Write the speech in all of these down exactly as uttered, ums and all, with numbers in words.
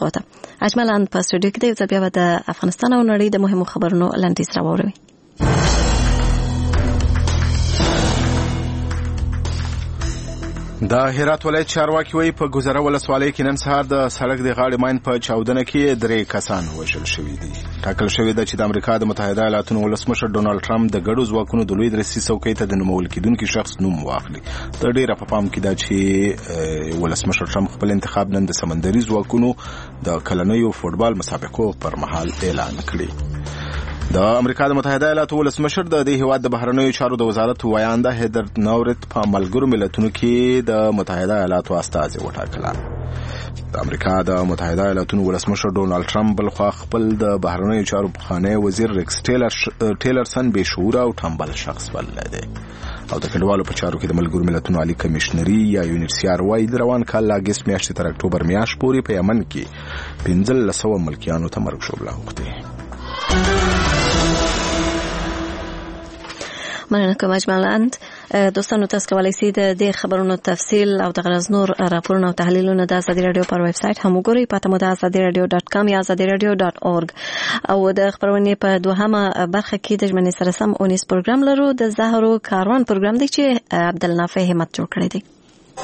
قوته. اجمالاً په سټوډیو کې د یو ځل بیا د افغانستان او نړۍ د مهمو خبرونو لنډیز راوړو. د هرات ولایت چارواکي وایي په ګذره ولسوالۍ کې نن سهار د سړک د غاړې ماین په چاودنه کې درې کسان وژل شوي دي. ټاکل شوې ده چې د امریکا د متحده ایالاتو ولسمشر ډونالډ ټرمپ د ګډو ځواکونو د لوی درسي څوکۍ ته د نومول کېدونکي شخص نوم واخلي. د ډېره په پام کې ده چې ولسمشر ټرمپ خپل انتخاب نن د سمندري ځواکونو د کلنیو فوټبال مسابقو پر مهال اعلان کړي. د امریکا د متحده ایالاتو ولسمشر د دې هیواد د بهرنیو چارو د وزارت وایانده هیدر نورت په ملګرو ملتونو کې د متحده ایالاتو استازي وټاکله. د امریکا د متحده ایالاتو ولسمشر ډونالډ ټرمپ بل خو خپل د بهرنیو چارو پخوانی وزیر ریکس ټیلر ټیلرسن به شعور او ټمبل شخص بلل دي او د کډوالو په چارو کې د ملګرو ملتونو عالی کمشنري یا یونیسیار وايي د روان کال له اګست میاشتې تر اکتوبر میاشت پورې په یمن کې پنځه سوه ملکیانو ته مرګ ژوبله وکړي. مننه کوم اجمالاً دوستانو تاسو کولی شئ د دې خبرونو تفصیل او د غرض نور راپورونه او تحلیلونه د ازادي رادیو پر ویب سټ هم وګورئ. پته مو د ازادي رادیو ډاټ کام یا ازادي رادیو ډاټ اورګ. او د خبرونې په دوهمه برخه کې د ژمنې سره سم اونیس پروګرام لرو. د زهرو کاروان پروګرام دی چې عبدالنافع همت جوړ کړی دی.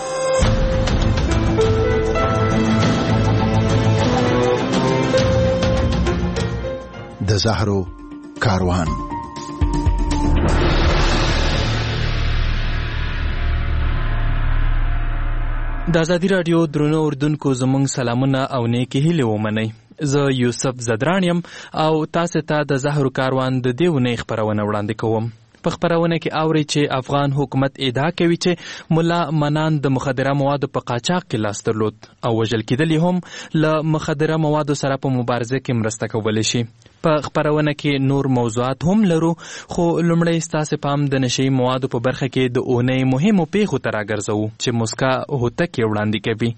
د زهرو کاروان. د ازادي رادیو درنو اردوونکو زموږ سلامونه او نیکی هیلې ومنئ. زه یوسف زدران یم او تاسو ته د زهرو کاروان د دې ونې خبرونه وړاندې کوم. په خبرونه کې اوري چې افغان حکومت ادعا کوي چې مولا منان د مخدره موادو په قاچاق کې لاس درلود او وژل کېدلی هم له مخدره موادو سره په مبارزه کې مرسته کولی شي. په خبرونه کې نور موضوعات هم لرو، خو لومړی ستاسو پام د نشي موادو په برخه کې د اونۍ مهمو پیښو ته راګرځو چې مسکا هوتک وړاندې کوي.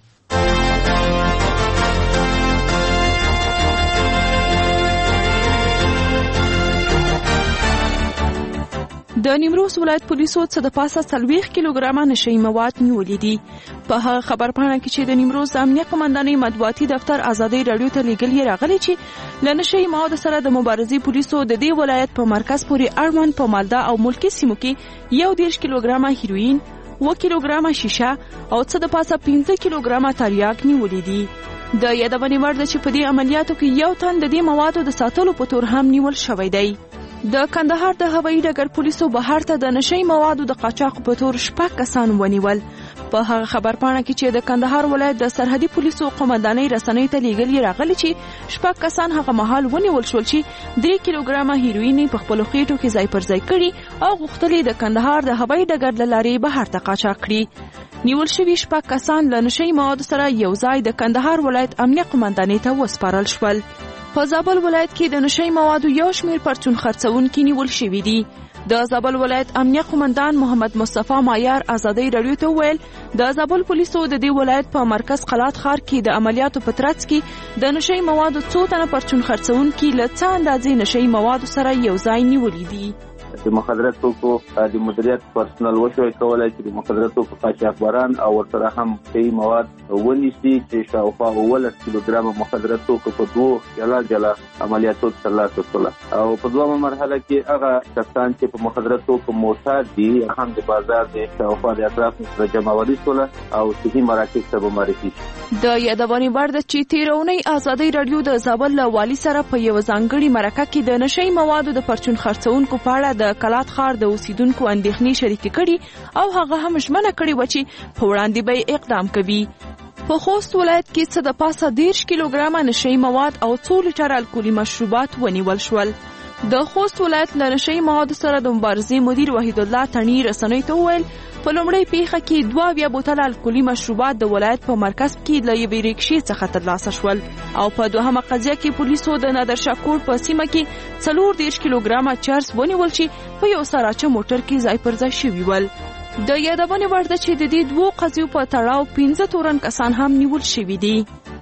د نیمروز ولایت پولیسو څه د پاسه څلوېښت کیلوګرامه نشهیي مواد نیولي دي. په هغه خبرپاڼه کې چې د نیمروز امنیه قمندانۍ مطبوعاتي دفتر ازادۍ راډیو ته لیږلي راغلي چې له نشهیي موادو سره د مبارزې پولیسو د دې ولایت په مرکز پورې اړوند په مالده او ملکي سیمو کې یو دېرش کیلوګرامه هیروین، اووه کیلوګرامه شیشه او څه د پاسه پنځه کیلوګرامه تریاک نیولي دي. د یادونې وړ ده چې په دې عملیاتو کې یو تن د دې موادو د ساتلو په تور هم نیول شوی دی. د کندهار د هوایي ډګر پولیسو بهر ته د نشهیي موادو د قاچاق په تور شپږ کسان ونیول. په هغه خبرپاڼه کې چې د کندهار ولایت د سرحدي پولیسو قومندانۍ رسنۍ ته لیږلي راغلي چې شپږ کسان هغه مهال ونیول شول چې درې کیلوګرامه هیروین په خپلو خېټو کې ځای پر ځای کړي او غوښتل د کندهار د هوایي ډګر له لارې بهر ته قاچاق کړي. نیول شوي شپږ کسان له نشهیي موادو سره یو ځای د کندهار ولایت امنیه قومندانۍ ته وسپارل شول. په زابل ولایت کې د نشهیي موادو یو شمېر پرچون خرڅونکي نیول شوي دي. د زابل ولایت امنیه قومندان محمد مصطفی مایار ازادۍ راډیو ته وویل د زابل پولیسو د دې ولایت په مرکز قلات ښار کې د عملیاتو په ترڅ کې د نشهیي موادو څو تنه پرچون خرڅونکي له څه اندازې نشهیي موادو سره یو ځای نیولي دي. د مخدره توکو د مدیریت پرسنل وشوي کولای چې د مخدره توکو قاچاقبران او ورسره هم صحیح مواد ونیسي چې شاوخوا اوولس کیلوګرامه مخدره توکو په دوه جلا جلا عملیاتو ترلاسه کړل او په دویمه مرحله کې هغه کسان چې په مخدره توکو معتاد دي هم د بازار د شاوخوا د اطراف سره جمعوالي کول او صحیح مراکز ته معرفي شي. د یادونې وړ ده چې تیرونی ازادۍ راډیو د زابل له والي سره په یو ځانګړي مرکه کې د نشهیي موادو د پرچون خرڅونکو په اړه د کلات ښار د اوسیدونکو اندېښنې شریکې کړي او هغه هم ژمنه کړې وه چې په وړاندې به یې اقدام کوي. په خوست ولایت کې څه د پاسه دېرش کیلوګرامه نشهیي مواد او څو لیټره الکولي مشروبات ونیول شول. د خوست ولایت له نشهیي موادو سره د مبارزې مدیر وحید الله تڼي رسنیو ته وویل په لومړۍ پیښه کې دوه اویا بوتله الکولي مشروبات د ولایت په مرکز کې له یوې ریکشې څخه ترلاسه شول او په دوهمه قضیه کې پولیسو د نادرشاه په سیمه کې څلور دېرش کیلوګرامه چرس ونیول چې په یو سراچه موټر کې ځای پر ځای شوي ول. د یادونې وړ ده چې د دې دوو قضیو په تړاو پنځه تورن کسان هم نیول شوي دي.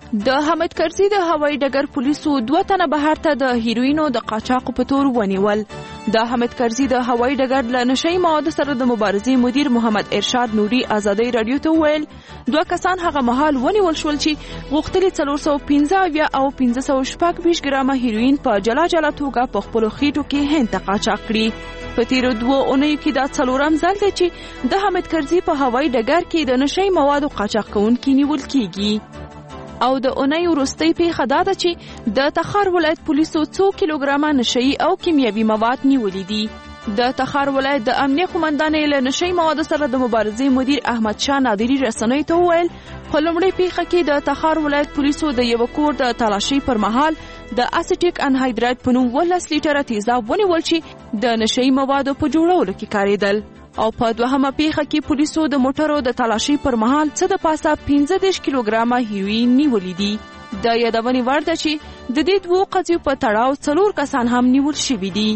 د حامد کرزي د هوایي ډګر پولیسو دوه تنه بهر ته د هیروینو د قاچاق په تور ونیول. د حامد کرزي د هوایي ډګر له نشهیي موادو سره د مبارزې مدیر محمد ارشاد نوري ازادي رادیو ته وویل دوه کسان هغه مهال ونیول شول چې غوښتلي څلور سوه پنځه اویا او پنځه سوه شپږ ویشت ګرامه هیروین په جلا جلا توګه په خپلو خېټو کې هند ته قاچاق کړي. په تیرو دوه اونیو کې دا څلورم ځل دی چې د حامد کرزي په هوایي ډګر کې د نشهیي موادو قاچاق کوونکي نیول کیږي. او د اونۍ وروستۍ پیښه دا ده چې د تخار ولایت پولیسو څو کیلوګرامه نشهیي او کیمیاوي مواد نیولي دي. د تخار ولایت د امنیه قومندانۍ له نشهیي موادو سره د مبارزې مدیر احمد شاه نادري رسنیو ته وویل په لومړۍ پیښه کې د تخار ولایت پولیسو د یو کور د تلاشۍ پر مهال د اسیټیک انهایدرایډ په نوم ولس لیټره تیزاب ونیول چې د نشهیي موادو په جوړولو کې کارېدل. او په دوهمه پیښه کې پولیسو د موټرو د تلاشۍ پر مهال څه د پاسه پنځه دېرش کیلوګرامه هیروین نیولي دي. د یادونې وړ ده چې د دې دوو قضیو په تړاو څلور کسان هم نیول شوي دي.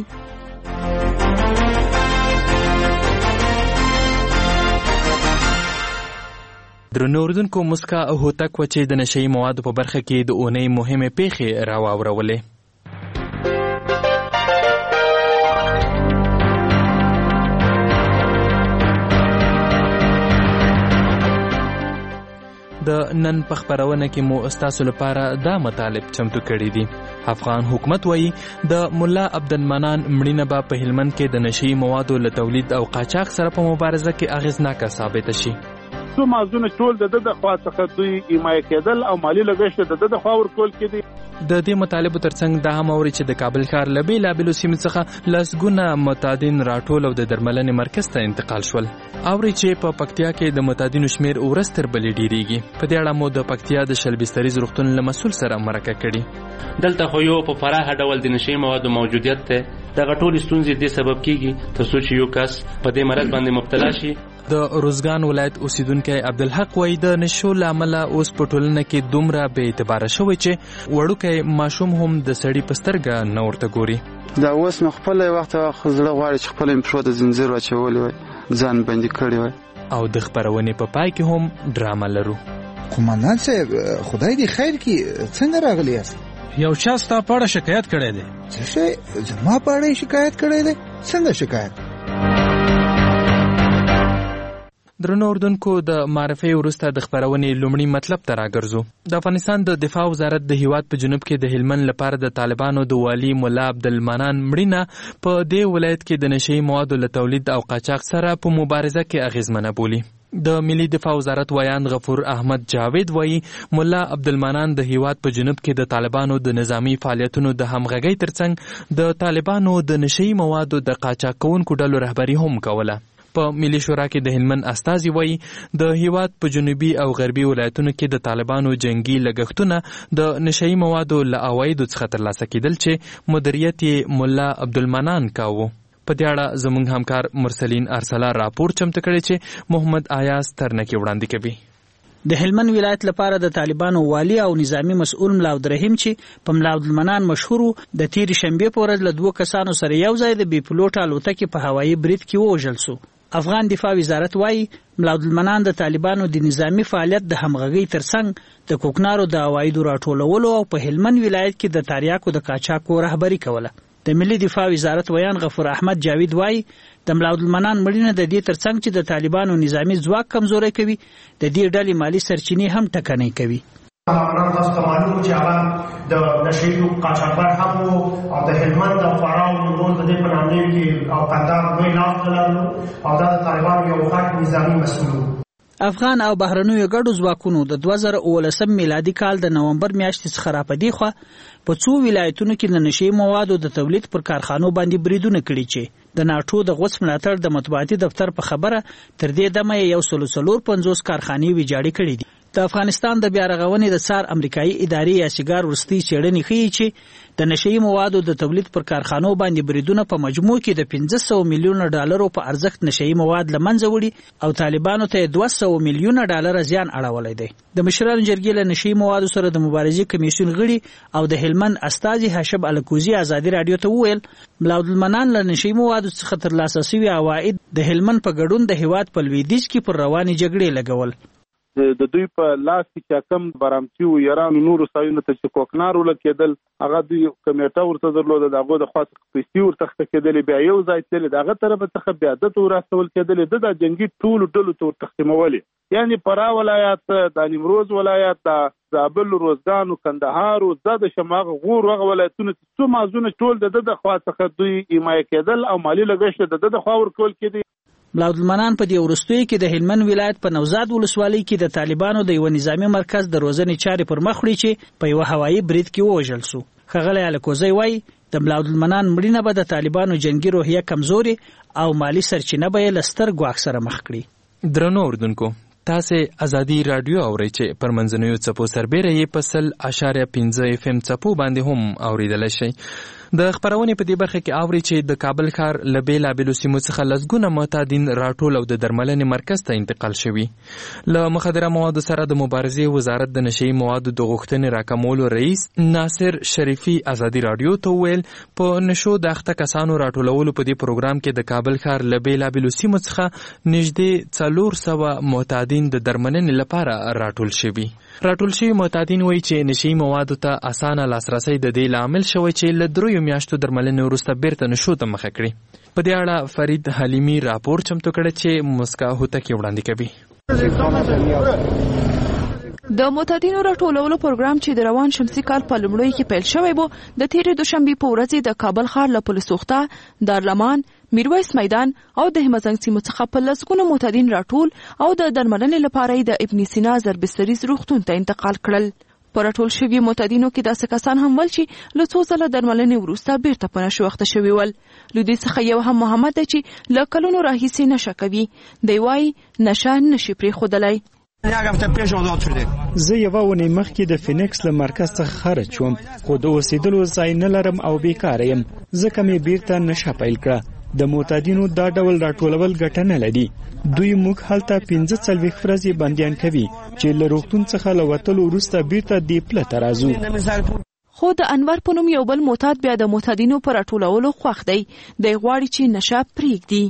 درنو اردوونکو، مسکا هوتک و چې د نشهیي موادو په برخه کې د اونۍ مهمې پیښې راواورولې. د نن په خپرونه کې مو ستاسو لپاره دا مطالب چمتو کړي دي. افغان حکومت وایي د ملا عبدالمنان مړینه به په هلمند کې د نشهیي موادو له تولید او قاچاق سره په مبارزه کې اغېزناکه ثابته شي. څو مازونه ټول د د خوا څخه دوی حمایه کېدل او مالی لګښت د د خوا ورکول کېدي. د دې مطالبو ترڅنګ دا هم اوري چې د کابل ښار له بېلابېلو سیمو څخه لسګونه متادین راټول او د درملنې مرکز ته انتقال شول. اوري چې په پکتیا کې د متادینو شمیر ورځ تر بلې ډیریږي. په دې اړه مو د پکتیا د شلبستریز روغتون له مسؤل سره مرکه کړې. دلته خو یو په پراخه ډول د نشهیي موادو موجودیت ته دغه ټولې ستونزې دې سبب کیږي تر څو چې یو کس په دې مرض باندې مبتلا شي. د روزګان ولایت اوسیدونکی عبدالحق وایي د نشو له امله اوس په ټولنه کې دومره بې اعتباره شوی چې وړوکی ماشوم هم د سړي په سترګه نه ورته ګوري. دا اوس نو خپل وخت زړه غواړي چې خپل پښو ته زنځیر واچولی وای، ځان بندي کړی وای. او د خپرونې په پای کې هم ډرامه لرو. قومندان صاحب، خدای دې خیر کړي، څنګه راغلی یاست؟ یو چا ستا په اړه شکایت کړی دی. څه شی؟ زما په اړه شکایت کړی دی؟ څنګه شکایت؟ درنو اردوونکو، د معرفي وروسته د خپرونې لومړي مطلب ته راګرځو. د افغانستان د دفاع وزارت د هیواد په جنوب کې د هلمند لپاره د طالبانو د والي ملا عبدالمنان مړینه په دې ولایت کې د نشهیي موادو له تولید او قاچاق سره په مبارزه کې اغېزمنه بولي. د ملي دفاع وزارت ویان غفور احمد جاوید وایي ملا عبدالمنان د هیواد په جنوب کې د طالبانو د نظامی فعالیتونو د همغږۍ ترڅنګ د طالبانو د نشهیي موادو د قاچاق کوونکو ډلو رهبري هم کوله. په ملي شورا کې د هلمند استازي وایي د هیواد په جنوبي او غربي ولایتونو کې د طالبانو جنگي لګښتونه د نشهیي موادو له عوایدو څخه ترلاسه کېدل چې مدیریت یې ملا عبدالمنان کاوه. په دې اړه زموږ همکار مرسلین ارسلا راپور چمتو کړی چې محمد آیاز ترنکي وړاندې کوي. د هلمند ولایت لپاره د طالبانو والی او نظامی مسؤل ملا عبدالرحیم چې په ملا عبدالمنان مشهور د تیر شنبه په ورځ له دوه کسانو سره یو ځای د بي پلوټ الوتکې په هوایي برید کې ووژل شو. افغان دفاع وزارت وایي ملا عبدالمنان د طالبانو د نظامی فعالیت د همغږۍ ترڅنګ د کوکنارو د عوایدو راټولولو او په هلمند ولایت کې د تریاکو د قاچاقو رهبري کوله. د ملي دفاع وزارت ویان غفور احمد جاوید وایي د ملا عبدالمنان مړینه د دې ترڅنګ چې د طالبانو نظامی ځواک کمزوری کوي، د دې ډلې مالی سرچینې هم ټکنۍ کوي. هغه تاسو ته معلوم چې هغه د نشهیي قاچاقبر هم او د هلمند او فراه او نیمروز د دې په نامې کې او قندهار لوی لاس درلودل او دا د طالبانو یو غټ نظامي مسؤل و. افغان او بهرنیو ګډو ځواکونو د دوه زره اوولسم میلادي کال د نومبر میاشتې څخه راپدې خوا په څو ولایتونو کې د نشهیي موادو د تولید پر کارخانو باندې بریدونه کړي چې د ناټو د غوڅ ملاتړ د مطبوعاتي دفتر په خبره تر دې دمه یو سل څلور پنځوس کارخانې ویجاړې کړي دي. د افغانستان د بیا رغونې د څار امریکایي ادارې یا سیګار وروستۍ څېړنې ښیي چې د نشهیي موادو د تولید پر کارخانو باندې بریدونه په مجموع کې د پنځه سوه میلیونه ډالرو په ارزښت نشهیي مواد له منځه وړي او طالبانو ته دوه سوه میلیونه ډالره زیان اړولی دی. د مشرانو جرګې له نشهیي موادو سره د مبارزې کمیسیون غړي او د هلمند استازي هاشم الکوزي ازادي راډیو ته وویل ملا عبدالمنان له نشهیي موادو څخه ترلاسه شوي عواید د هلمند په ګډون د هیواد په لویدیځ کې پر روانې جګړې لګول. د دوی په لاس کې کم برامتي او ایران نور سایونه ته چې کوکنار ولکېدل هغه دوی کمیټه ورته درلوده دغه د خاص پیسې ورته کېدل بیا یو ځای تل دغه طرف څخه بیا د تورستول کېدل د جنگي ټول ټول تور تقسیمولي یعنی پرا ولایت د نیمروز ولایت د زابل روزګان او کندهار او زاد شماغ غور وغه ولایتونه څو مازونه ټول د د خوا څخه دوی حمایت کېدل او مالی لګښت د د خوا ورکول کېدی. بلاودالمنان په دې وروستیو کې د هلمند ولایت په نوزاد ولسوالۍ کې د طالبانو د یو نظامی مرکز د روزنې چارې پر مخ وړي چې په یو هوایي برید کې ووژل سو. ښاغلی الکوزی وایي د بلاودالمنان مړینه به د طالبانو جنگي روحیه کمزوري او مالی سرچینه به یې له ستر ګواښ سره مخ کړي. درنو اردوونکو تاسې ازادي رادیو اورئ چې پر منځنیو څپو سربیره یې په سل اشاریه پنځه اف ام څپو باندې هم اوریدلی شئ. د خپرونې په دې برخه کې اوري چې د کابل ښار له بېلابېلو سیمو څخه لسګونه معتادین راټول او د درملنې مرکز ته انتقال شوي. له مخدره موادو سره د مبارزې وزارت د نشهیي موادو د غوښتنې راکمولو رئیس ناصر شریفي ازادي رادیو ته وویل په نشو د اخته کسانو راټولولو په دې پروګرام کې د کابل ښار له بېلابېلو سیمو څخه نږدې څلور سوه معتادین د درملنې لپاره راټول شوي. راټول شوي معتادین وایي چې نشهیي موادو ته اسانه لاسرسی د دې لامل شوی چې له دریو میاشتو درملنې وروسته بیرته نشو ته مخه کړي. په دې اړه فرید حلیمي راپور چمتو کړی چې مسکا هوتکی وړاندې کوي. د معتادینو راټولولو پروګرام چې د روان شمسي کال په لومړیو کې پیل شوی و د تیرې دوشنبې په ورځ د کابل ښار له پل سوخته، دارلمان، میرویس میدان او د همزنګ سیمو څخه په لسګونو معتادین راټول او د درملنې لپاره د ابن سینا ضربستریز روغتون ته انتقال کړل. په راټول شوي معتادینو کې داسې کسان هم ول چې له څو ځله درملنې وروسته بیرته په نشو اخته شوي ول. له دوی څخه یو هم محمد دی چې له کلونو راهیسې نشه کوي. دی وایي نشه نشي پرېښودلی. زه یوه اونۍ مخکې د فینکس له مرکز څخه خارج شوم خو د اوسېدلو ځای نه لرم او بیکاره یم ځکه مې بیرته نشه پیل کړه. د معتادینو دا ډول راټولول ګټه نه لري. دوی موږ هلته پنځه څلوېښت ورځې بندیان کوي چې له روغتون څخه له وتلو وروسته بیرته دې پله ته راځو. خو د انور په نوم یو بل معتاد بیا د معتادینو په راټولولو خوښ دی. دی غواړي چې نشه پرېږدي.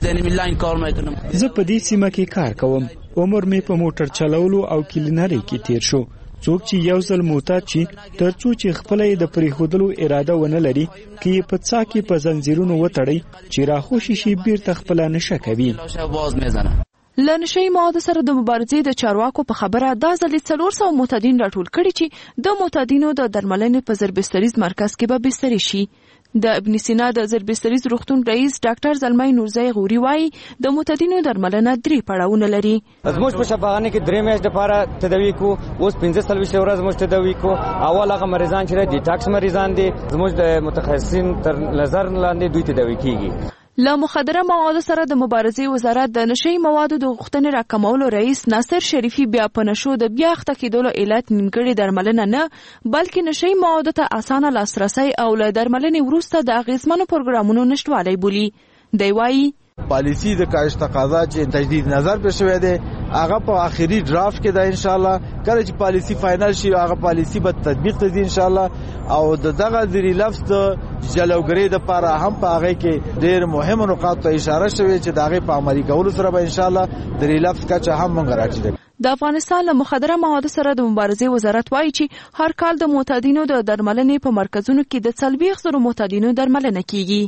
زه په دې سیمه کې کار کوم. عمر مې په موټر چلولو او کلینرۍ کې تیر شو. څوک چې یو ځل معتاد شي تر څو چې خپله یې د پرېښودلو اراده ونه لري که یې په څا کې په زنځیرونو وتړئ چې راخوشي شي بیرته خپله نشه کوي. له نشهیي موادو سره د مبارزې د چارواکو په خبره دا ځل څلور سوه معتادین راټول کړي چې د معتادینو د درملنې په ضربستریز مرکز کې به بستري شي. د ابن سینا د ضربستریز روغتون رئیس ډاکټر زلمی نورزی غوري وایي د معتادینو درملنه درې پړاوونه لري. زموږ په شفاخانه کې درې میاشتې لپاره تداوي کو، اوس پنځه څلوېښت ورځې موږ تداوي کو. اول هغه مریضان چې ډیټاکس مریضان دي زموږ د متخصصین تر نظر لاندې دوی تداوي کیږي. له مخدره موادو سره د مبارزې وزارت د نشهیي موادو د غوښتنې راکمولو رئیس ناصر شریفي بیا په نشو د بیا اخته کېدلو علت نیمګړې درملنه نه بلکې نشهیي موادو ته اسانه لاسرسی او له درملنې وروسته د اغیزمنو پروګرامونو نشتوالی بولي. دی وایي پالیسی د کاهش تقاضا چې تجدید نظر پر شوی دی هغه په آخري ډرافټ کې ده. ان شاء الله کله چې پالیسی فائنل شي هغه پالیسی به تطبیق ته ځي ان شاء الله. او د دغه ذری لفظ د جلوګری د لپاره هم په هغه کې ډېر مهم نقاط ته اشاره شوی چې د هغه په عملي کولو سره به ان شاء الله ذری لفظ کچه هم موږ راځي. د افغانستان له مخدره موادو سره د مبارزې وزارت وایي چې هر کال د معتادینو د درملنې په مرکزونو کې د څلوېښت زرو معتادینو درملنه کیږي.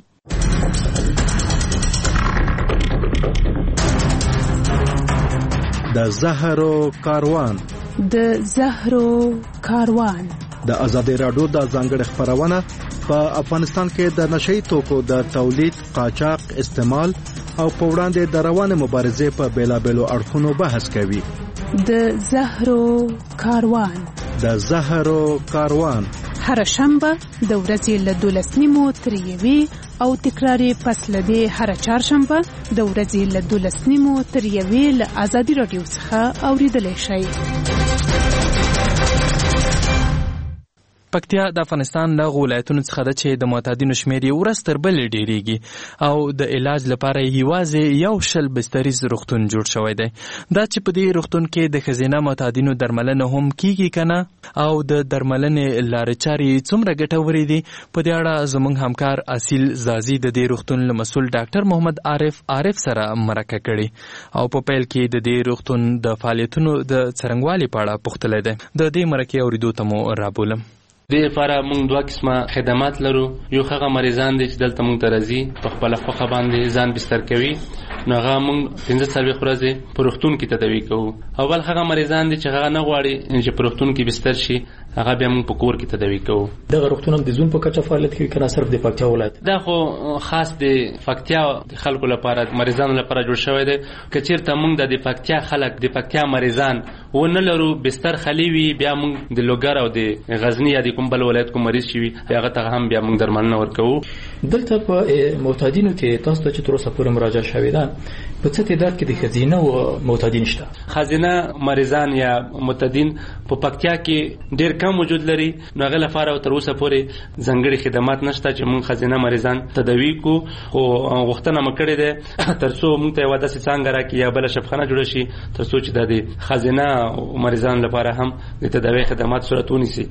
د زهرو کاروان د زهرو کاروان د ازادي رادیو د ځانګړي خبرونه په افغانستان کې د نشئی توکو د تولید، قاچاق، استعمال او په وړاندې د روانه مبارزې په بیلابېلو اړخونو بحث کوي. د زهرو کاروان د زهرو کاروان هر شنبه د ورځې له دولس نیمو تر یوې او تکراري پس له دې هر چهارشنبه د ورځې له دولس نیمو تر یوې له ازادي رادیو څخه اوریدلی شئ. پکتیا د افغانستان له ولایتونو څخه ده چې د معتادینو شمېر یې ورځ تر بلې ډېرېږي او د علاج لپاره یې یوازې یو شل بستریز روغتون جوړ شوی دی. دا چې په دې روغتون کې د ښځینه معتادینو درملنه هم کیږي که نه او د درملنې لارې چارې څومره ګټورې دي، په دې اړه زموږ همکار اصیل زازي د دې روغتون له مسؤل ډاکټر محمد عارف عارف سره مرکه کړې او په پیل کې د دې روغتون د فعالیتونو د څرنګوالي په اړه پوښتلی دی. د دې مرکې اورېدو ته مو رابولم. دې لپاره موږ دوه قسمه خدمات لرو. یو هغه مریضان دي چې دلته موږ ته راځي، په خپله خوښه باندې ځان بستر کوي، نو هغه موږ پنځه څلوېښت ورځې په روغتون کې تداوي کوو. او بل هغه مریضان دي چې هغه نه غواړي چې په روغتون کې بستر شي، هغه بیا موږ په کور کې تداوي کوو. دغه روغتون هم د زون په کچه فعالیت کوي که نه صرف د پکتیا ولایت؟ دا خو خاص د پکتیا خلکو لپاره، مریضانو لپاره جوړ شوی دی. که چېرته موږ د پکتیا خلک د پکتیا مریضان ونه لرو، بستر خالي وي، بیا موږ د لوګر او د غزني یا د کوم بل ولایت کوم مریض شي هغه ته هم بیا موږ درملنه ورکوو. دلته په معتادینو کې تاسو ته چې تر اوسه پورې مراجعه شوې ده، په څه تعداد کې د ښځینه او معتادین شته؟ ښځینه مریضان یا معتادین په پکتیا کې ډېر کم وجود لري، نو هغه لپاره تر اوسه پورې ځانګړي خدمات نشته چې موږ ښځینه مریضان تداوي کړو. خو غوښتنه مو کړې ده تر څو موږ ته یوه داسې څانګه راکړي یا بله شفخانه جوړه شي تر څو چې دا د ښځینه مریضانو لپاره هم د تداوي خدمات صورت ونیسي.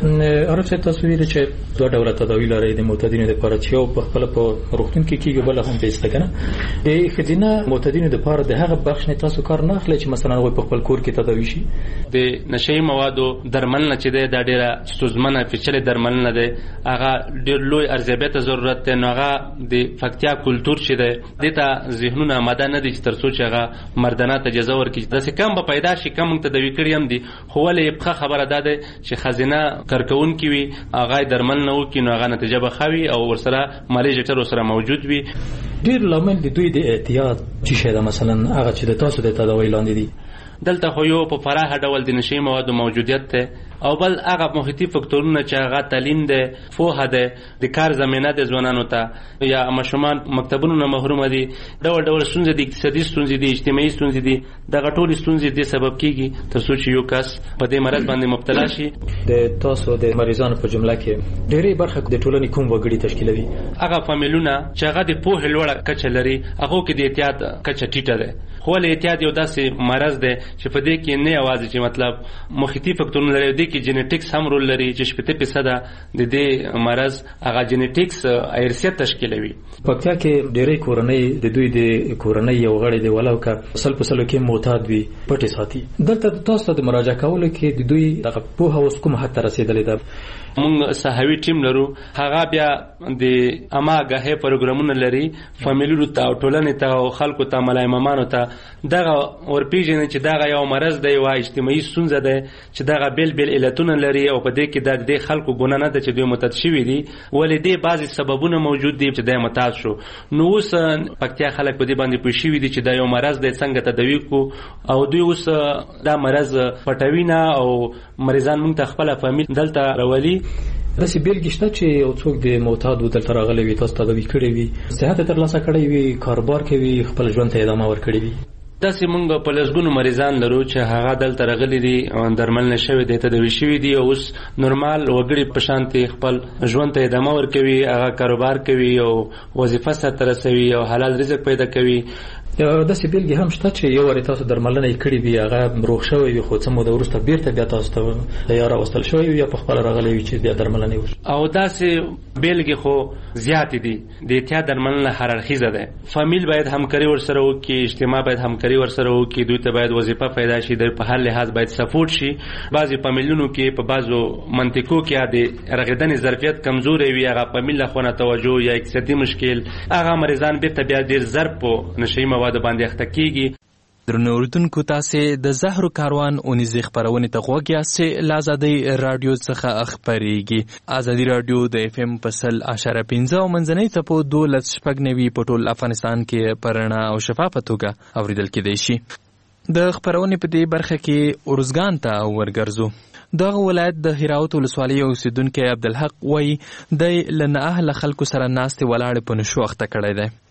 عارف صاحب، تاسو ویلي چې دوه ډوله تداوي لرئ د معتادینو دپاره، چې یو پخپله په روغتون کې کېږي، بله هم بیسته که نه. د ښځینه معتادینو دپاره د هغه بخش نه تاسو کار نه اخلئ چې مثلا هغوی په خپل کور کې تداوي شي؟ د نشهیي موادو درملنه چې دی دا ډېره ستونزمنه پیچلې درملنه دی، هغه ډېر لوی ارزیابۍ ته ضرورت دی. نو هغه د پکتیا کلتور چې دی دې ته ذهنونه آماده نه دي چې تر څو چې هغه مردانه اجازه ورکړي. داسې کم به پیدا شي، کم موږ تداوي کړي هم دي، خو ولې ښه خبره دا دی چې ښځینه کارکوونکي وي، هغه درملنه وکړي، نو هغه نتیجه به ښه وي او ورسره مالي ډاکټر ورسره موجود وي. ډېر لامل د دوی د احتیاط چې شی ده، مثلا هغه چې د تاسو د تداوی لاندې دي؟ دلته خو یو په پراخه ډول د نشهیي موادو موجودیت دی، او بل هغه محیطي فکتورونه چې هغه تعلیم دی، پوهه دی، د کار زمینه د ځوانانو ته، یا ماشومان مکتبونو نه محرومه دي، ډول ډول ستونزې دي، اقتصادي ستونزې دي، اجتماعي ستونزې دي. دغه ټولې ستونزې دې سبب کېږي تر څو چې یو کس په دې مرض باندې مبتلا شي. د تاسو د مریضانو په جمله کې ډېرې برخه د ټولنې کوم وګړي تشکیلوي؟ هغه فامیلونه چې هغه د پوهې لوړه کچه لري، هغو کې د احتیاط کچه ټیټه ده. خو ولې احتیاط یو داسې مرض دی چې په دې کې نه یوازې چې مطلب محیطي فکتورونه لري، دې کې جینیټکس هم رول لري چې شپېته فیصده د دې مرض هغه جینیټکس ارثیت تشکیلوي. پکتیا کې ډېرې کورنۍ د دوی د کورنۍ یو غړی دی ولو که سل په سلو کې معتاد وي پټې ساتي. دلته تاسو د مراجعه کولو کې د دوی دغه پوهه اوس کوم حد ته رسېدلې ده؟ موږ صحوي ټیم لرو، هغه بیا د عامه آګاهۍ پروګرامونه لري، فامیلونو ته او ټولنې ته او خلکو ته، ملایمامانو ته دغه ورپېژني چې دغه یو مرض دی، یوه اجتماعي ستونزه ده چې دغه بېل بېل علتونه لري، او په دې کې د دې خلکو ګناه نه ده چې دوی معتاد شوي دي، ولې دې بعضې سببونه موجود دي چې دی معتاد شو. نو اوس پکتیا خلک په دې باندې پوه شوي دي چې دا یو مرض دی، څنګه تداوي کړو، او دوی اوس دا مرض پټوي نه، او مریضان موږ ته خپله فامیل دلته راولي. داسې بیلګې شته چې یو څوک د معتادو دلته راغلی وي، تاسو تداوي کړی وي، صحت یې ترلاسه کړی وي، کاروبار کوي، خپل ژوند ته ادامه ورکړې وي؟ داسې موږ په لسګونو مریضان لرو چې هغه دلته راغلي دي، درملنه شوي دي، تداوي شوي دي، او اوس نورمال وګړي په شانتې خپل ژوند ته ادامه ورکوي، هغه کاروبار کوي او وظیفه سرته رسوي او حلال رزق پیدا کوي. داسې بیلګې هم شته چې یو وارې تاسو درملنه یې کړې وي، هغه روغ شوی وي، خو څه موده وروسته بېرته بیا تاسو ته یا راوستل شوی وي یا په خپله راغلی وي چې بیا درملنه یې وشي. او داسې بیلګې خو زیاتې دي. د احتیاط درملنه هر اړخیزه ده. فامیل باید همکاري ورسره وکړي، اجتماع باید همکاري ورسره وکړي، دوی ته باید وظیفه پیدا شي، دوی په هر لحاظ باید سپورټ شي. بعضې فامیلونو کې په بعضو منطقو کې د رغېدنې ظرفیت کمزوری وي، هغه فامیل له خوا نه توجه یا اقتصادي مشکل، هغه مریضان بېرته بیا ډېر زر په نشهیي موادو باندې اخته کېږي. درنو اورېدونکو، تاسې د زهرو کاروان اونیزې خپرونې ته غوږ یاست چې له ازادۍ راډیو څخه خپرېږي. ازادي راډیو د اف ام په سل اشاره پنځه او منځنۍ څپو دولس شپږ نوي په ټول افغانستان کې په رڼا او شفافه توګه اورېدل کېدی شي. د خپرونې په دې برخه کې ارزګان ته ورګرځو. دغه ولایت د هراوت ولسوالۍ اوسیدونکی عبدالحق وایي دی له نااهله خلکو سره ناستې ولاړې په نشو اخته کړی دی.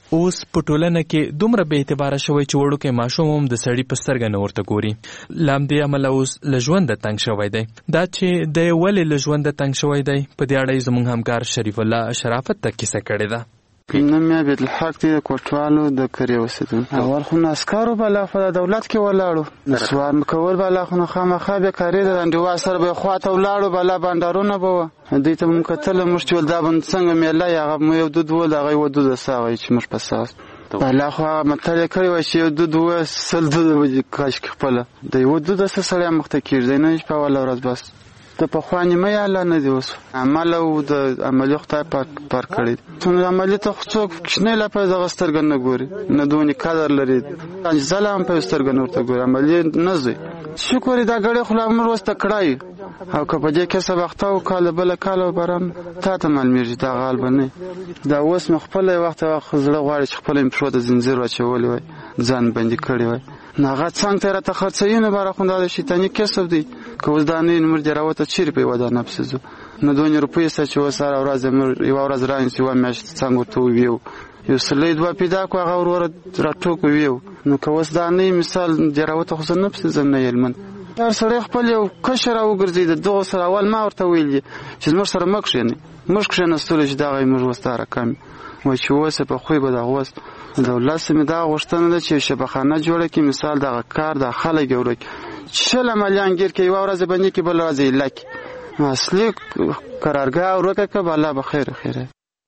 اوس په ټولنه کې دومره بې اعتباره شوی چې وړوکی ماشوم هم د سړي په سترګه نه ورته ګوري. له همدې امله اوس له ژونده تنګ شوی دی. دا چې دی ولې له ژونده تنګ شوی دی، په دې اړه زموږ همکار شریف الله شرافت ته کیسه کړې ده. نوم یې عبدالحق دی، د کوټوالو د کرې اوسېدونکی. اول خو نو عسکرو بالا خو د دولت کې ولاړو، سوار کول بالا خو نو خامخا بېکاري ده. انډیوال سره به یې خواته ولاړو، بالا بانډارونه به وه. دوی ته به مو کتله، موږ چې ول دا به څنګه میله یې، هغه مو یو دود ول، هغه یې ودود سه هغه چې موږ په ساس بالا خو هغه متل یې کړی وای چې یو دود ووایه سل دوده به دې کاشکې خپله. د یوه دوده څه سړی مخته کېږي، دی نه چې په اوله ورځ بس د پخوا نیمه یې الله نه دی اوس عمل او د عملي خدای پاک پر کړی دی. عملي ته خو څوک کوچنی لا په دغه سترګه نه ګوري، نه دونې قدر لري، ځله هم په سترګه نه ورته ګوري، عملي نه ځي. شکر دا ګړی خو لا عمر وسته کړی، او که په دې کې سبقته وکاله بله کاله باران تا ته معلومېږي دا غال به نه. دا اوس مې خپله یو وخت زړه غواړي چې خپله مې پښو ته زنځیر واچولی وای، ځان بندي کړی وای. نو هغه څنګ ته یې راته خرڅوي، نو باره خو دا د شیطاني کسب دی. که اوس دا نه نمر دې راوته چیرې په یوه دانه پسې ځو. نو دونې روپۍ سته چې اوس هره ورځ یوه ورځ رانیسي، یوه میاشت څنګ ورته وویو، یو سلی دوه پیدا کړو، هغه وروره راټوک وویو. نو که اوس دا نه مثال دې راوته خو زه نه پسې ځم، نه هلمند هر سړی خپل یو کشر راوګرځي. د دغو سره اول ما ورته ویل دي چې زموږ سره مه کښېنئ، موږ کښېنستلو چې دغه یې موږ وسته راکم وایي چې اوس یې په خوی به دغه وس. دولت سمې دغه غوښتنه ده چې یو شبخانه جوړه کړي، مثال دغه کار د خلک یې ورکړي، شل عملیان ګیر کړي، یوه ورځ یې بندي کړي، بله ورځ یې ایله کړي. اصلي قرارګاه ورکړه کړه، به الله به خیر خیره.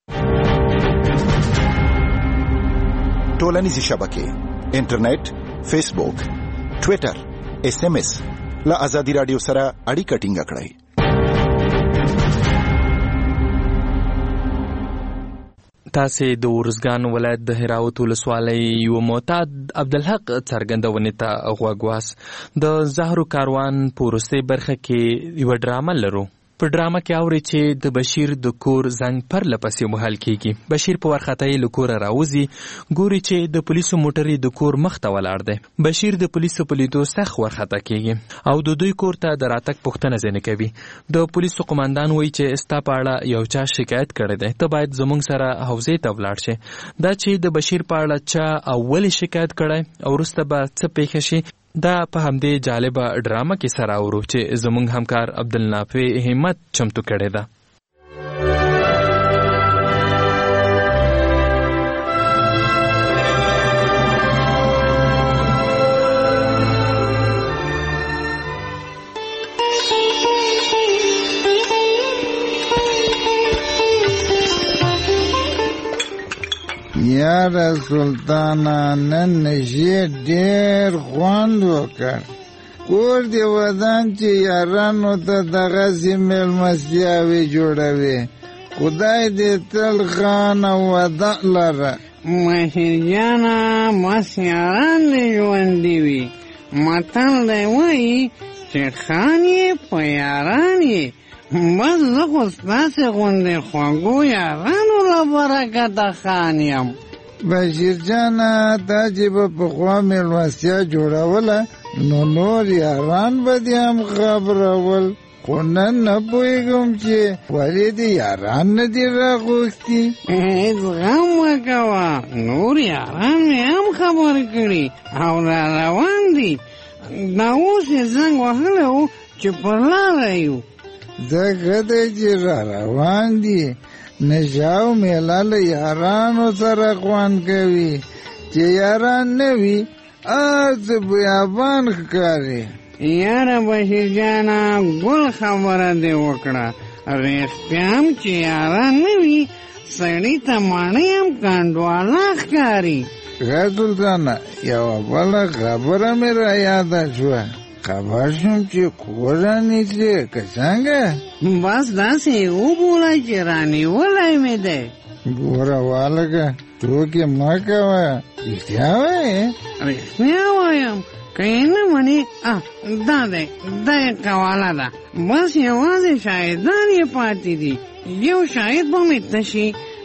ټولنیزې شبکې، انټرنیټ، فیسبوک، ټویټر، اس ام اس له ازادي راډیو سره اړیکه ټینګه کړئ. تاسې د ارزګان ولایت د هراوت ولسوالۍ یو معتاد عبدالحق څرګندونې ته غوږ واست. د زهرو کاروان په وروستۍ برخه کې یوه ډرامه لرو. په ډرامه کې اوري چې د بشیر د کور زنګ پرله پسې وهل کېږي. بشیر په وارخطایۍ له کوره راوځي، ګوري چې د پولیسو موټر یې د کور مخ ته ولاړ دی. بشیر د پولیسو په لیدو سخت وارخطا کېږي او د دوی کور ته د راتګ پوښتنه ځینې کوي. د پولیسو قماندان وایي چې ستا په اړه یو چا شکایت کړی دی، ته باید زموږ سره حوزې ته ولاړ شې. دا چې د بشیر په اړه چا او ولې شکایت کړی او وروسته به څه پیښه شي، دا په همدې جالبه ډرامه کې سره اورو چې زموږ همکار عبدالنافع همت چمتو کړې ده. یاره سلطانه نن نشي ډېر خوند وکړ. کور دې ودان چې یارانو ته دغسې مېلمستیاوې جوړوي. خدای دې تل خان او وده لره. مهر جانه بس یاران دې ژوندي وي. متل دی وایي چې خان یې په یاران یې. بس زه خو ستاسې غوندې خوږو یارانو له برکته خان یم. بشیر جانه تا چې به پخوا مېلمستیا جوړوله نو نور یاران به دې هم خبرول، خو نن نه پوهېږم چې ولې دې یاران نه دي راغوښتي. هېڅ غم مه کوه، نور یاران مې هم خبر کړي او را روان دي. دا اوس یې زنګ وهلی و چې پر لاره یو. ځکه دی چې را روان دي، نشه او میله له یارانو سره خوند کوي. چې یاران نه وي هر څه بیابان ښکاري. یاره بشیر جانه ګل خبره دې وکړه. رښتیا هم چې یاران نه وي سړي ته ماڼۍ هم کنډواله ښکاري. ښه سلطانه یوه بله خبره مې را یاده شوه. خبر شوم چې کور رانیسې که څنګه؟ بس داسې یې وبوله چې رانیولی مې دی. ګوره والګه ټوکې مه کوه، رښتیا وایې؟ رښتیا وایم، که یې نه منې دا دی دا یې قواله ده. بس یوازې شاهدان یې پاتې دي. یو شاهد به مې تشي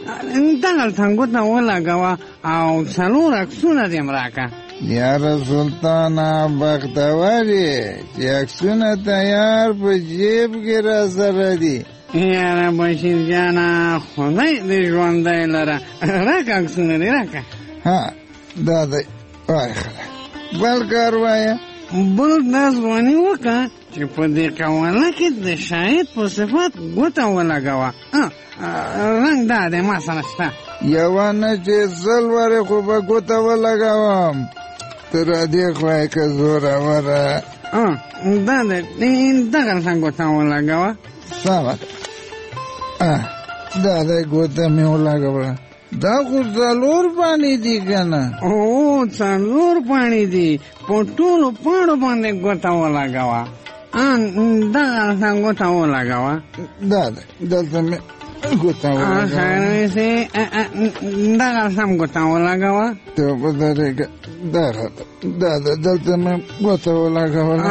دغلته ګوته ولګوه او څلور عکسونه دې م راکړه. یاره سلطانه بختور یې چې عکسونه تیار په جیب کې را سره دي. یاره بشیر جانا خدای دې ژوندی لره راکه عکسونه دې راکه ها دا دی وای خله بل کار وایه بل دا ځواني وکړه چې په دې قواله کې د شاهد په صفت ګوته ولګوه رنګ دا دی ما سره شته یوه نه چې زل ورې خو به ګوته ولګوم ته رادې خوای که زوروره دا دی دغه څنګه ګوته ولګوه سمه ده دا دی ګوته مې ولګوله دا خو څلور پاڼې دي که نه او څلور پاڼې دي په ټولو پاڼو باندې ګوته ولګوه دغه څنګه ګوته ولګوه دا دی دلته مې ګوته ولګوه دغه سم ګوته ولګوه ته په درېږه دغه دا ده دلته مې ګوته ولګوله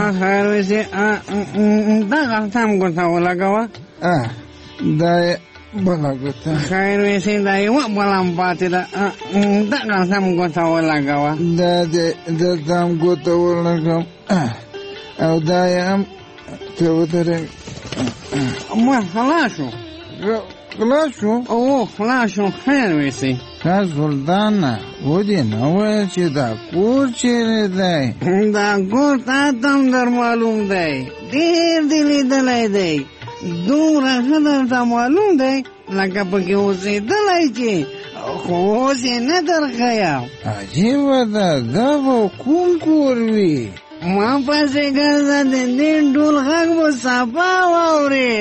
دغه سم ګوته ولګوه دا یې بله ګوته خیر ویسې دا یوه بله هم پاتې ده دغه سم ګوته ولګوه دا دې دلته هم ګوته ولګوم او دا یې هم ته ودرېږه ما خلاص شو خلاص شو او خلاص شو خیر ویسې ښه سلطانه ودې نه ویل چې دا کور چیرې دی دا کور تا ته هم در معلوم دی ډېر دې لیدلی دی دومره ښه درته معلوم دی لکه پکې اوسېدلی چې خو اوس یې نه درښیم عجیبه ده دا به کوم کور وي ما پسې ګرځه د دې ډول غږ به صفا واورې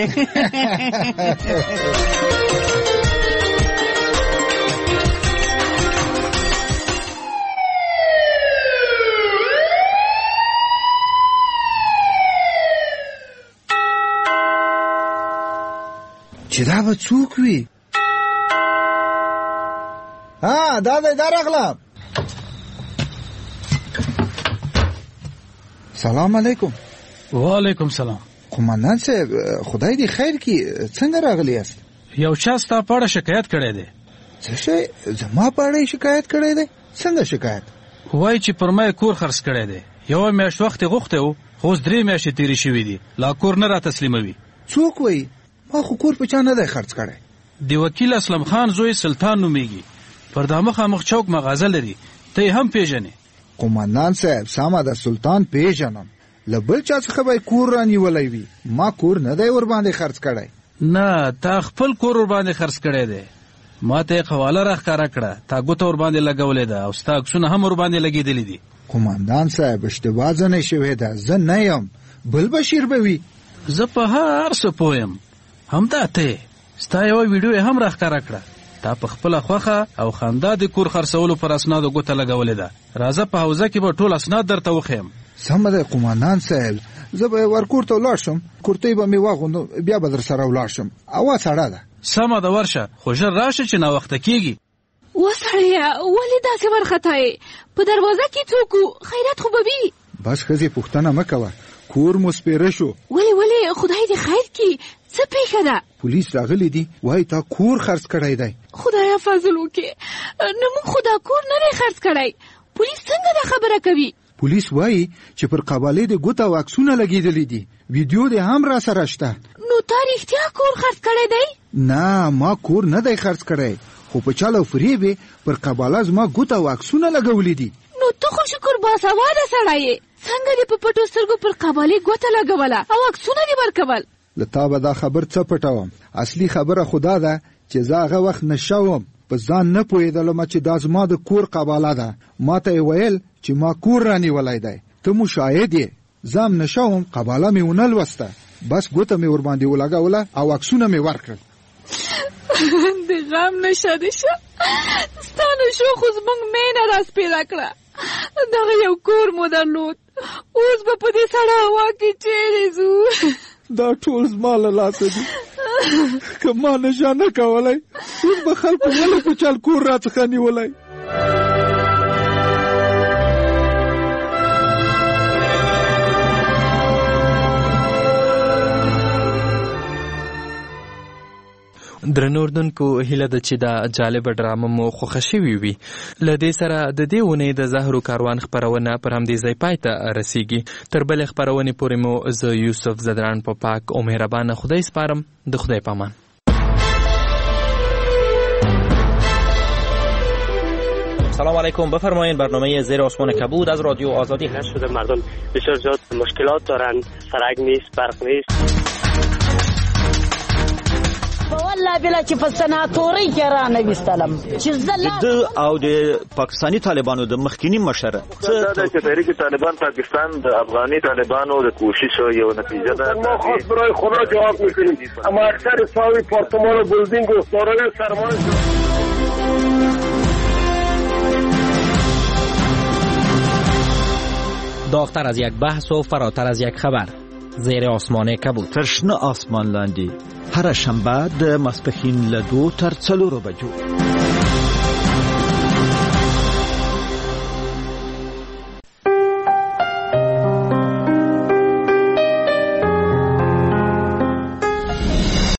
چې دا به څوک وي ها دا دی دا راغلم سلام علیکم وعلیکم سلام قمندان صاحب خدای دې خیر کړي څنګه راغلی یاست یو چا ستا په اړه شکایت کړی دی څه شی زما په اړه شکایت کړی دی څنګه شکایت وایي چې پر ما کور خرڅ کړی دی یوه میاشت وخت یې غوښتی و خو اوس درې میاشتې تېرې شوي دي لا کور نه را تسلیموي څوک وایي ما خو کور په چا نه دی خرڅ کړی د وکیل اسلم خان زوی سلطان نومیږي پر دا مخامخ چوک مغازه لري ته یې هم پیژنې قمندان صاحب سمه ده سلطان پیژنم له بل چا څخه به کور رانیولی وي ما کور نه دی ورباندې خرڅ کړی نه تا خپل کور ورباندې خرڅ کړی دی ما ته یې قواله راښکاره کړه تا ګوته ورباندې لګولې ده او ستا عکسونه هم ورباندې لګېدلي دي قمندان صاحب اشتباه ځنې شوې ده زه نه یم بل بشیر به وي زه په هر څه پوه یم همدا ته ستا یوه ویډیو یې هم راښکاره کړه تا په خپله خوښه او خندا د کور خرڅولو پر اسنادو ګوته لګولې ده راځه په حوزه کې به ټول اسناد درته وښیم سمه ده قمندان صاحب زه به ورکور ته ولاړ شم کورتۍ به مې واغوندم بیا به در سره ولاړ شم هوا سړه ده سمه ده ورشه خو ژر راشه چې ناوخته کېږي وسړیه ولې داسې ورختایې په دروازه کې څوک و خیرات خو به وي بس ښځې پوښتنه مه کوه کور مو سپېره شو ولې ولې خدای دې خیر کړي څه پېښه ده پولیس راغلی دي وایي تا کور خرڅ کړی دی خدایه فضل وکړې نه موږ خو دا کور نه دی خرڅ کړی پولیس څنګه دا خبره کوي پولیس وایي چې پر قبالې د ګوته او عکسونه لګېدلي دي ویډیو دې هم را سره شته نو تا رښتیا کور خرڅ کړی دی نه ما کور نه دی خرڅ کړی خو په چل او فریب یې پر قباله زما ګوته او عکسونه لګولي دي نو ته خو شکر باسواده سړی یې څنګه دې په پټو سترګو پر قبالې ګوته لګوله او عکسونه دې ورکول له تا به دا خبر څه پټوم اصلي خبره خو دا ده چې زه هغه وخت نشه وم په ځان نه پوهېدلم چې دا زما د کور قباله ده ما ته یې ویل چې ما کور رانیولی دی ته مو شاهد یې زه هم نشه وم قباله مې ونه لوسته بس ګوته مې ورباندې ولګوله او عکسونه مې ورکړل د غم نشه دې شه ستا نشو خو زموږ مینه راسپېره کړه دغه یو کور مو درلود اوس به په دې سړه هوا کې چیرې ځو دا ټول زما له لاسه دي که ما نشه نه کولی اوس به خلکو ولې په چل کور راڅخه نیولی درنو اردوونکو هیله ده چې دا جالبه ډرامه مو خوښه شوې وي. له دې سره د دې اونۍ د زهرو کاروان خپرونه پر همدې ځای پای ته رسیږي. تر بلې خپرونې پورې مو زه یوسف زدران په پاک او مهربانه خدای سپارم. د خدای پامان. سلام علیکم. بفرمایید برنامه زیر آسمان کبود از رادیو آزادی هست. شده مردم بسیار زیاد مشکلات دارند، سرک نیست، برق نیست. والله بلا چې په سناتوري کې را نه وستلم چې زله د او د پاکستانی طالبانو د مخکینی مشر څه د تحریک طالبان پاکستان د افغاني طالبانو د کوشش یو نتیجه ده. ما خاص برای خدا جواب میکنیم، اما اکثر ساوی پارتمان و بلدینگ و سارای سرمان داغتر از یک بحث و فراتر از یک خبر. زیر آسمان کبود. ترشنه آسمان لاندی هر شنبه د ماسپښین له دوه تر څلورو بجو.